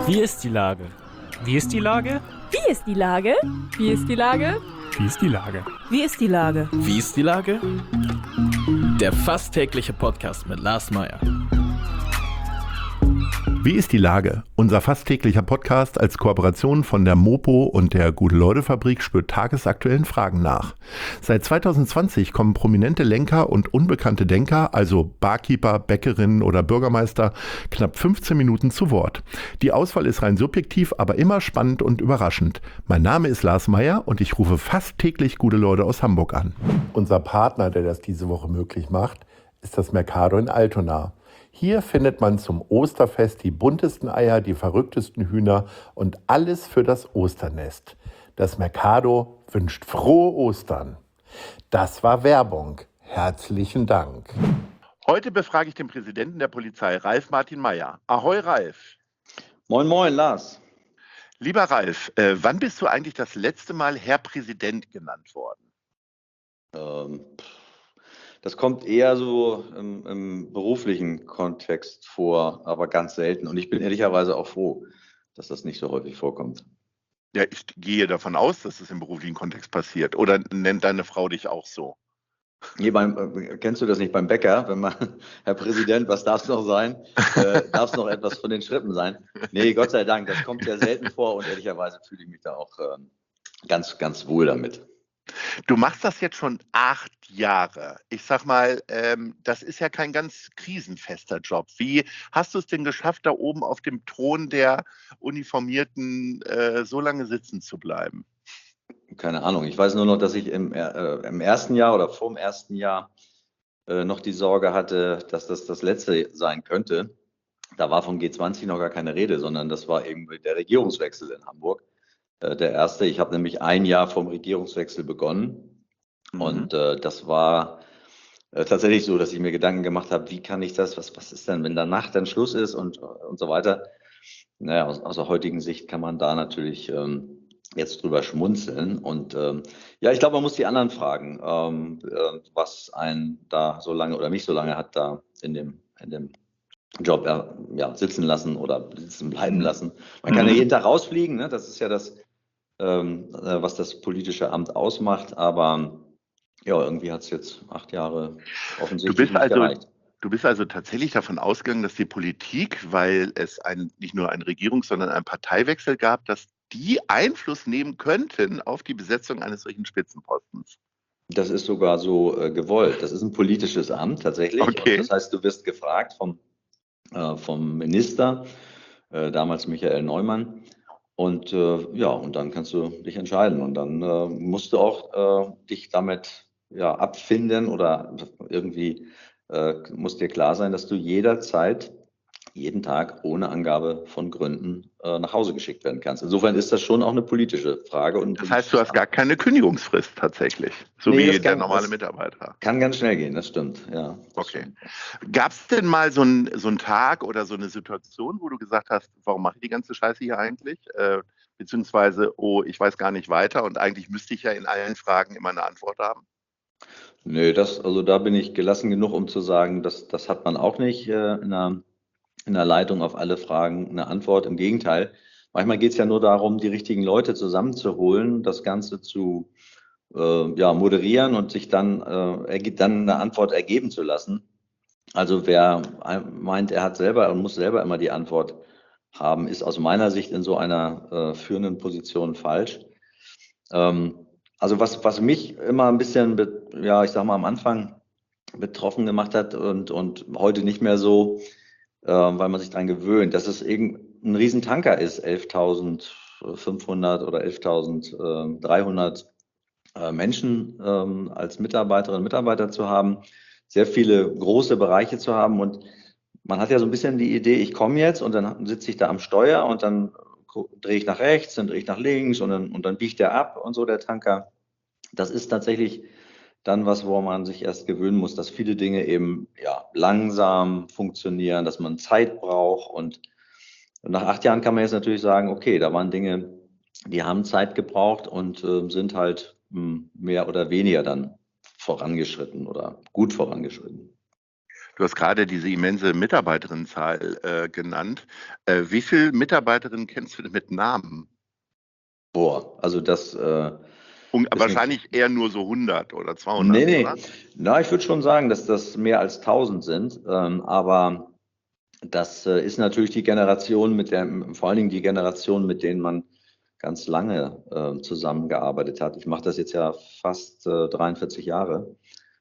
Wie ist die Lage? Wie ist die Lage? Wie ist die Lage? Wie ist die Lage? Wie ist die Lage? Wie ist die Lage? Wie ist die Lage? Der fast tägliche Podcast mit Lars Meyer. Wie ist die Lage? Unser fast täglicher Podcast als Kooperation von der Mopo und der Gute-Leute-Fabrik spürt tagesaktuellen Fragen nach. Seit 2020 kommen prominente Lenker und unbekannte Denker, also Barkeeper, Bäckerinnen oder Bürgermeister, knapp 15 Minuten zu Wort. Die Auswahl ist rein subjektiv, aber immer spannend und überraschend. Mein Name ist Lars Meyer und ich rufe fast täglich gute Leute aus Hamburg an. Unser Partner, der das diese Woche möglich macht, ist das Mercado in Altona. Hier findet man zum Osterfest die buntesten Eier, die verrücktesten Hühner und alles für das Osternest. Das Mercado wünscht frohe Ostern. Das war Werbung. Herzlichen Dank. Heute befrage ich den Präsidenten der Polizei, Ralf Martin Meyer. Ahoi, Ralf. Moin, moin, Lars. Lieber Ralf, wann bist du eigentlich das letzte Mal Herr Präsident genannt worden? Das kommt eher so im beruflichen Kontext vor, aber ganz selten. Und ich bin ehrlicherweise auch froh, dass das nicht so häufig vorkommt. Ja, ich gehe davon aus, dass es im beruflichen Kontext passiert. Oder nennt deine Frau dich auch so? Nee, kennst du das nicht beim Bäcker, wenn man, Herr Präsident, was darf es noch sein? Darf es noch etwas von den Schrippen sein? Nee, Gott sei Dank, das kommt ja selten vor und ehrlicherweise fühle ich mich da auch ganz, ganz wohl damit. Du machst das jetzt schon 8 Jahre. Ich sag mal, das ist ja kein ganz krisenfester Job. Wie hast du es denn geschafft, da oben auf dem Thron der Uniformierten so lange sitzen zu bleiben? Keine Ahnung. Ich weiß nur noch, dass ich im ersten Jahr oder vor dem ersten Jahr noch die Sorge hatte, dass das letzte sein könnte. Da war vom G20 noch gar keine Rede, sondern das war irgendwie der Regierungswechsel in Hamburg. Der erste. Ich habe nämlich ein Jahr vom Regierungswechsel begonnen. Und das war tatsächlich so, dass ich mir Gedanken gemacht habe, wie kann ich das, was ist denn, wenn danach dann Schluss ist und so weiter. Naja, aus der heutigen Sicht kann man da natürlich jetzt drüber schmunzeln. Und ja, ich glaube, man muss die anderen fragen, was einen da so lange oder mich so lange hat da in dem Job sitzen lassen oder sitzen bleiben lassen. Man kann ja jeden Tag rausfliegen, ne? Das ist ja das, was das politische Amt ausmacht, aber ja, irgendwie hat es jetzt 8 Jahre offensichtlich nicht gereicht. Du bist also tatsächlich davon ausgegangen, dass die Politik, weil es nicht nur einen Regierungs-, sondern einen Parteiwechsel gab, dass die Einfluss nehmen könnten auf die Besetzung eines solchen Spitzenpostens. Das ist sogar so gewollt. Das ist ein politisches Amt tatsächlich. Okay. Und das heißt, du wirst gefragt vom Minister, damals Michael Neumann. Und und dann kannst du dich entscheiden. Und dann musst du auch dich damit abfinden oder irgendwie muss dir klar sein, dass du jederzeit, jeden Tag ohne Angabe von Gründen nach Hause geschickt werden kannst. Insofern ist das schon auch eine politische Frage. Und das heißt, du hast gar keine Kündigungsfrist tatsächlich, so wie der normale Mitarbeiter. Kann ganz schnell gehen, das stimmt. Ja, okay. Gab es denn mal so einen Tag oder so eine Situation, wo du gesagt hast, warum mache ich die ganze Scheiße hier eigentlich? Beziehungsweise, oh, ich weiß gar nicht weiter und eigentlich müsste ich ja in allen Fragen immer eine Antwort haben? Nö, da bin ich gelassen genug, um zu sagen, das hat man auch nicht in der Leitung auf alle Fragen eine Antwort. Im Gegenteil, manchmal geht es ja nur darum, die richtigen Leute zusammenzuholen, das Ganze zu moderieren und sich dann eine Antwort ergeben zu lassen. Also wer meint, er hat selber und muss selber immer die Antwort haben, ist aus meiner Sicht in so einer führenden Position falsch. Also was mich immer ein bisschen, ich sag mal am Anfang betroffen gemacht hat und heute nicht mehr so, weil man sich daran gewöhnt, dass es ein Riesentanker ist, 11.500 oder 11.300 Menschen als Mitarbeiterinnen und Mitarbeiter zu haben, sehr viele große Bereiche zu haben und man hat ja so ein bisschen die Idee, ich komme jetzt und dann sitze ich da am Steuer und dann drehe ich nach rechts, dann drehe ich nach links und dann biegt der ab und so, der Tanker. Das ist tatsächlich dann was, wo man sich erst gewöhnen muss, dass viele Dinge eben langsam funktionieren, dass man Zeit braucht. Und nach 8 Jahren kann man jetzt natürlich sagen, okay, da waren Dinge, die haben Zeit gebraucht und sind halt mehr oder weniger dann vorangeschritten oder gut vorangeschritten. Du hast gerade diese immense Mitarbeiterinnenzahl genannt. Wie viele Mitarbeiterinnen kennst du denn mit Namen? Boah, also das ist Wahrscheinlich eher nur so 100 oder 200, nee. oder? Na, ich würde schon sagen, dass das mehr als 1000 sind, aber das ist natürlich die Generation, vor allen Dingen die Generation, mit denen man ganz lange zusammengearbeitet hat. Ich mache das jetzt ja fast 43 Jahre,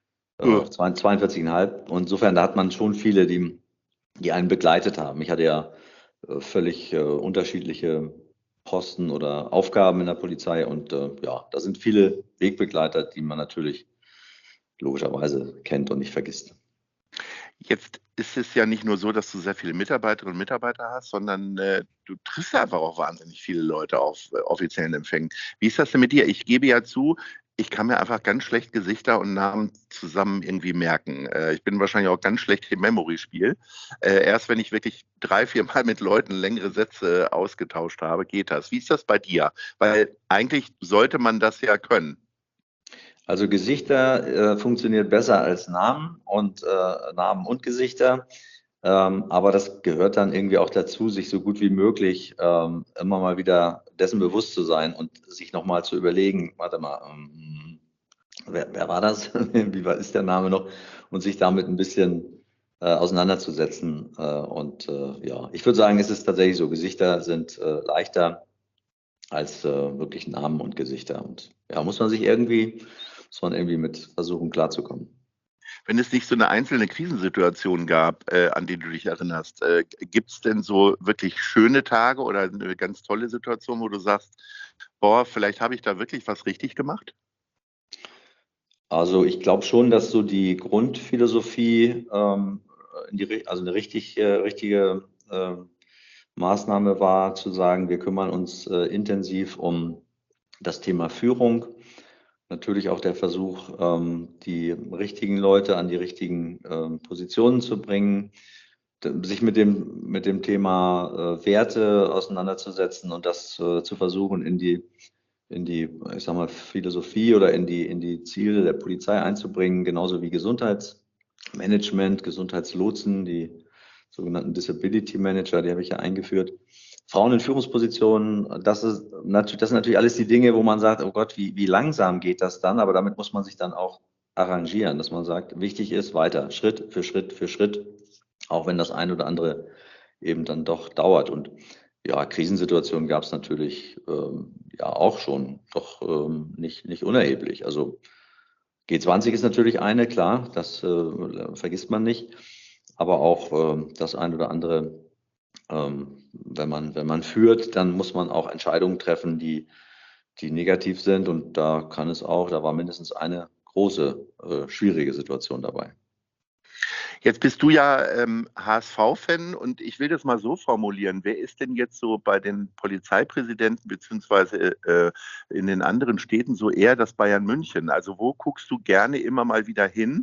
42,5. Und insofern, da hat man schon viele, die einen begleitet haben. Ich hatte ja völlig unterschiedliche Posten oder Aufgaben in der Polizei und ja, da sind viele Wegbegleiter, die man natürlich logischerweise kennt und nicht vergisst. Jetzt ist es ja nicht nur so, dass du sehr viele Mitarbeiterinnen und Mitarbeiter hast, sondern du triffst ja einfach auch wahnsinnig viele Leute auf offiziellen Empfängen. Wie ist das denn mit dir? Ich gebe ja zu, ich kann mir einfach ganz schlecht Gesichter und Namen zusammen irgendwie merken. Ich bin wahrscheinlich auch ganz schlecht im Memory-Spiel. Erst wenn ich wirklich 3-4 Mal mit Leuten längere Sätze ausgetauscht habe, geht das. Wie ist das bei dir? Weil eigentlich sollte man das ja können. Also Gesichter funktioniert besser als Namen und Namen und Gesichter. Aber das gehört dann irgendwie auch dazu, sich so gut wie möglich immer mal wieder dessen bewusst zu sein und sich nochmal zu überlegen, warte mal, wer war das? Wie ist der Name noch? Und sich damit ein bisschen auseinanderzusetzen. Ja, ich würde sagen, es ist tatsächlich so, Gesichter sind leichter als wirklich Namen und Gesichter. Und ja, muss man irgendwie mit versuchen klarzukommen. Wenn es nicht so eine einzelne Krisensituation gab, an die du dich erinnerst, gibt es denn so wirklich schöne Tage oder eine ganz tolle Situation, wo du sagst, boah, vielleicht habe ich da wirklich was richtig gemacht? Also ich glaube schon, dass so die Grundphilosophie, also eine richtige Maßnahme war, zu sagen, wir kümmern uns intensiv um das Thema Führung. Natürlich auch der Versuch, die richtigen Leute an die richtigen Positionen zu bringen, sich mit dem Thema Werte auseinanderzusetzen und das zu versuchen, in die, ich sag mal, Philosophie oder in die Ziele der Polizei einzubringen, genauso wie Gesundheitsmanagement, Gesundheitslotsen, die sogenannten Disability Manager, die habe ich ja eingeführt. Frauen in Führungspositionen, das sind natürlich alles die Dinge, wo man sagt, oh Gott, wie langsam geht das dann? Aber damit muss man sich dann auch arrangieren, dass man sagt, wichtig ist weiter, Schritt für Schritt für Schritt, auch wenn das ein oder andere eben dann doch dauert. Und ja, Krisensituationen gab es natürlich ja auch schon, doch nicht unerheblich. Also G20 ist natürlich eine, klar, das vergisst man nicht, aber auch das ein oder andere. Wenn man führt, dann muss man auch Entscheidungen treffen, die negativ sind. Und da war mindestens eine große, schwierige Situation dabei. Jetzt bist du ja HSV-Fan und ich will das mal so formulieren. Wer ist denn jetzt so bei den Polizeipräsidenten beziehungsweise in den anderen Städten so eher das Bayern München? Also wo guckst du gerne immer mal wieder hin?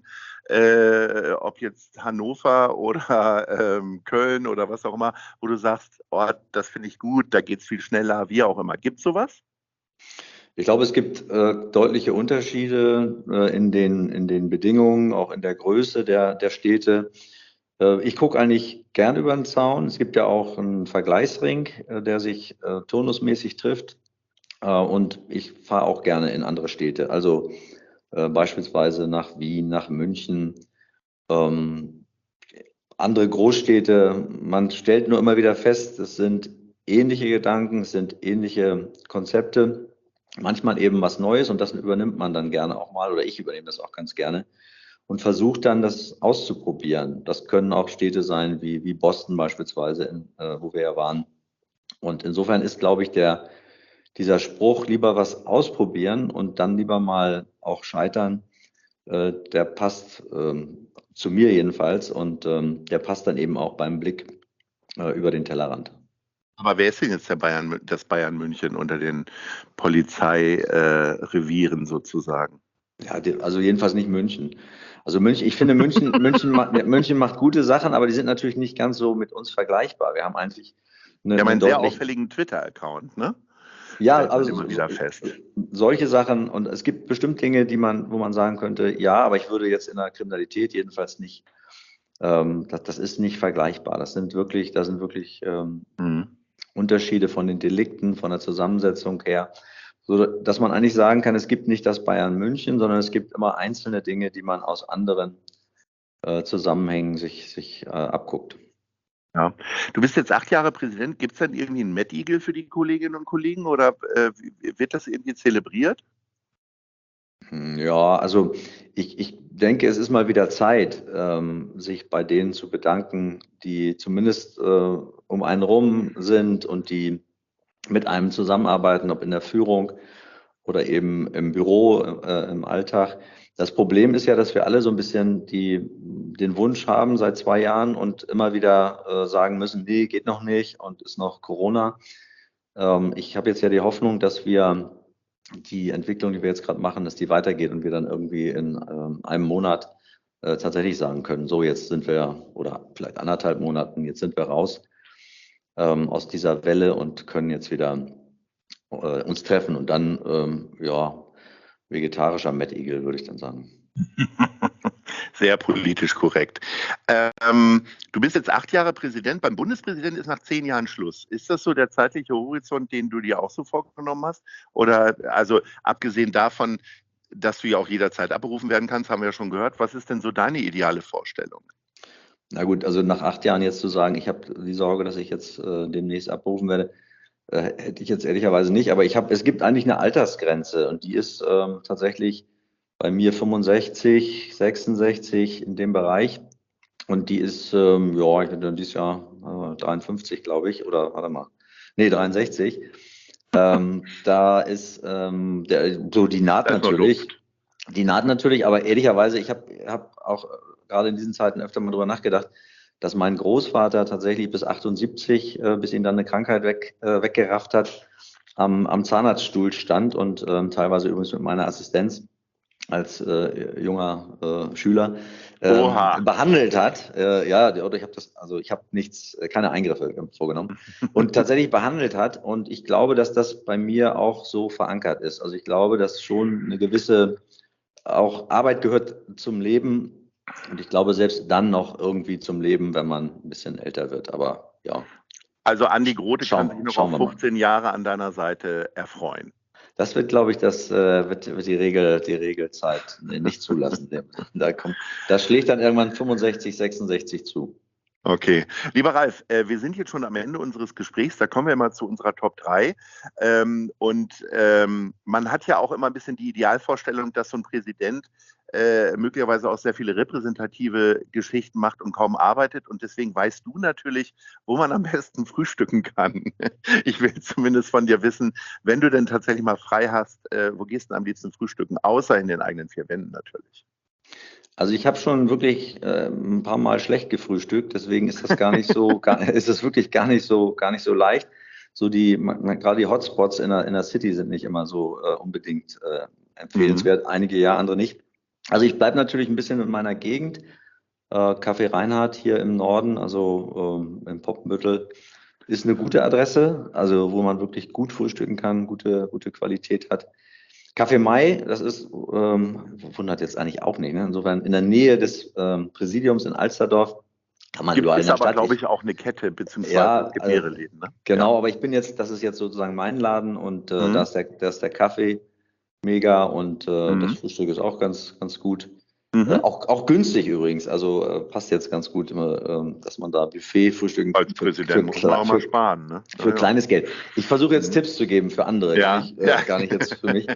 Ob jetzt Hannover oder Köln oder was auch immer, wo du sagst, oh, das finde ich gut, da geht es viel schneller, wie auch immer. Gibt es sowas? Ich glaube, es gibt deutliche Unterschiede in den Bedingungen, auch in der Größe der Städte. Ich gucke eigentlich gern über den Zaun. Es gibt ja auch einen Vergleichsring, der sich turnusmäßig trifft. Und ich fahre auch gerne in andere Städte, also beispielsweise nach Wien, nach München, andere Großstädte. Man stellt nur immer wieder fest, es sind ähnliche Gedanken, es sind ähnliche Konzepte. Manchmal eben was Neues und das übernimmt man dann gerne auch mal oder ich übernehme das auch ganz gerne und versuche dann das auszuprobieren. Das können auch Städte sein wie Boston beispielsweise, wo wir ja waren. Und insofern ist, glaube ich, dieser Spruch, lieber was ausprobieren und dann lieber mal auch scheitern, der passt zu mir jedenfalls und der passt dann eben auch beim Blick über den Tellerrand. Aber wer ist denn jetzt das Bayern München unter den Polizeirevieren sozusagen? Ja, also jedenfalls nicht München. Also ich finde München macht gute Sachen, aber die sind natürlich nicht ganz so mit uns vergleichbar. Wir haben eigentlich einen sehr auffälligen Twitter-Account, ne? Ja, also immer wieder fest. Solche Sachen und es gibt bestimmt Dinge, wo man sagen könnte, ja, aber ich würde jetzt in der Kriminalität jedenfalls nicht Das ist nicht vergleichbar. Da sind wirklich Unterschiede von den Delikten, von der Zusammensetzung her, so dass man eigentlich sagen kann, es gibt nicht das Bayern München, sondern es gibt immer einzelne Dinge, die man aus anderen Zusammenhängen sich abguckt. Ja. Du bist jetzt 8 Jahre Präsident. Gibt es dann irgendwie einen Mad Eagle für die Kolleginnen und Kollegen oder wird das irgendwie zelebriert? Ja, also ich denke, es ist mal wieder Zeit, sich bei denen zu bedanken, die zumindest um einen rum sind und die mit einem zusammenarbeiten, ob in der Führung oder eben im Büro, im Alltag. Das Problem ist ja, dass wir alle so ein bisschen den Wunsch haben seit 2 Jahren und immer wieder sagen müssen, nee, geht noch nicht und ist noch Corona. Ich habe jetzt ja die Hoffnung, dass wir die Entwicklung, die wir jetzt gerade machen, dass die weitergeht und wir dann irgendwie in einem Monat tatsächlich sagen können, so jetzt sind wir, oder vielleicht 1,5 Monaten, jetzt sind wir raus aus dieser Welle und können jetzt wieder uns treffen und dann, vegetarischer Mad Eagle, würde ich dann sagen. Sehr politisch korrekt. Du bist jetzt 8 Jahre Präsident. Beim Bundespräsidenten ist nach 10 Jahren Schluss. Ist das so der zeitliche Horizont, den du dir auch so vorgenommen hast? Oder, also abgesehen davon, dass du ja auch jederzeit abberufen werden kannst, haben wir ja schon gehört. Was ist denn so deine ideale Vorstellung? Na gut, also nach 8 Jahren jetzt zu sagen, ich habe die Sorge, dass ich jetzt demnächst abberufen werde, hätte ich jetzt ehrlicherweise nicht. Aber es gibt eigentlich eine Altersgrenze und die ist tatsächlich bei mir 65, 66 in dem Bereich. Und die ist, ich bin dann dieses Jahr 53, glaube ich, oder warte mal, nee, 63. Da ist die naht natürlich. Die naht natürlich, aber ehrlicherweise, ich hab auch gerade in diesen Zeiten öfter mal drüber nachgedacht, dass mein Großvater tatsächlich bis 78, bis ihn dann eine Krankheit weggerafft hat, am Zahnarztstuhl stand und teilweise übrigens mit meiner Assistenz als junger Schüler behandelt hat. Ich habe keine Eingriffe vorgenommen und tatsächlich behandelt hat. Und ich glaube, dass das bei mir auch so verankert ist. Also ich glaube, dass schon eine gewisse auch Arbeit gehört zum Leben. Und ich glaube, selbst dann noch irgendwie zum Leben, wenn man ein bisschen älter wird. Aber ja. Also Andi Grote kann sich noch auf 15 Jahre an deiner Seite erfreuen. Das wird, glaube ich, wird die Regelzeit nicht zulassen. Da schlägt dann irgendwann 65, 66 zu. Okay. Lieber Ralf, wir sind jetzt schon am Ende unseres Gesprächs, da kommen wir mal zu unserer Top 3. Man hat ja auch immer ein bisschen die Idealvorstellung, dass so ein Präsident möglicherweise auch sehr viele repräsentative Geschichten macht und kaum arbeitet. Und deswegen weißt du natürlich, wo man am besten frühstücken kann. Ich will zumindest von dir wissen, wenn du denn tatsächlich mal frei hast, wo gehst du denn am liebsten frühstücken? Außer in den eigenen 4 Wänden natürlich. Also ich habe schon wirklich ein paar Mal schlecht gefrühstückt, deswegen ist das ist es wirklich gar nicht so leicht. So gerade die Hotspots in der City sind nicht immer so unbedingt empfehlenswert, einige ja, andere nicht. Also ich bleibe natürlich ein bisschen in meiner Gegend. Café Reinhardt hier im Norden, also im Poppenbüttel, ist eine gute Adresse, also wo man wirklich gut frühstücken kann, gute Qualität hat. Café Mai, das ist, wundert jetzt eigentlich auch nicht, ne? Insofern in der Nähe des Präsidiums in Alsterdorf kann man überall in der Stadt. Das ist aber, glaube ich, auch eine Kette, beziehungsweise es gibt mehrere Läden. Ne? Genau, ja. Aber das ist jetzt sozusagen mein Laden und da ist der Kaffee mega und das Frühstück ist auch ganz, ganz gut. Auch günstig übrigens, also passt jetzt ganz gut immer, dass man da Buffet frühstücken kann. Als Präsident muss man auch mal sparen. Ne? Für kleines Geld. Ich versuche jetzt Tipps zu geben für andere, gar nicht jetzt für mich.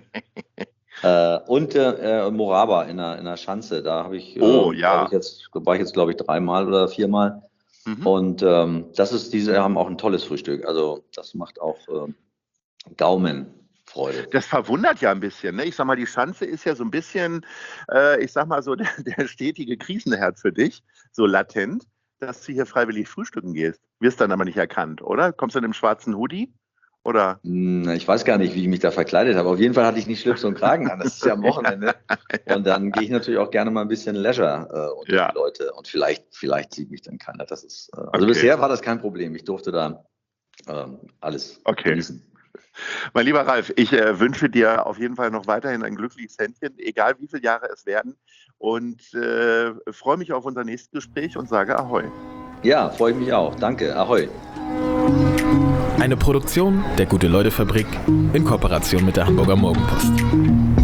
Und Moraba in der Schanze, da war ich jetzt, glaube ich, 3-mal oder 4-mal. Und diese haben auch ein tolles Frühstück. Also das macht auch Gaumenfreude. Das verwundert ja ein bisschen. Ne? Ich sag mal, die Schanze ist ja so ein bisschen, so der stetige Krisenherd für dich, so latent, dass du hier freiwillig frühstücken gehst. Wirst dann aber nicht erkannt, oder? Kommst du in einem schwarzen Hoodie? Oder? Ich weiß gar nicht, wie ich mich da verkleidet habe. Auf jeden Fall hatte ich nicht Schlips und Kragen an. Das ist ja am Wochenende. Und dann gehe ich natürlich auch gerne mal ein bisschen Leisure unter die Leute. Und vielleicht sieht mich dann keiner. Das ist, also bisher war das kein Problem. Ich durfte da alles genießen. Mein lieber Ralf, ich wünsche dir auf jeden Fall noch weiterhin ein glückliches Händchen, egal wie viele Jahre es werden. Und freue mich auf unser nächstes Gespräch und sage Ahoi. Ja, freue ich mich auch. Danke. Ahoi. Eine Produktion der Gute-Leute-Fabrik in Kooperation mit der Hamburger Morgenpost.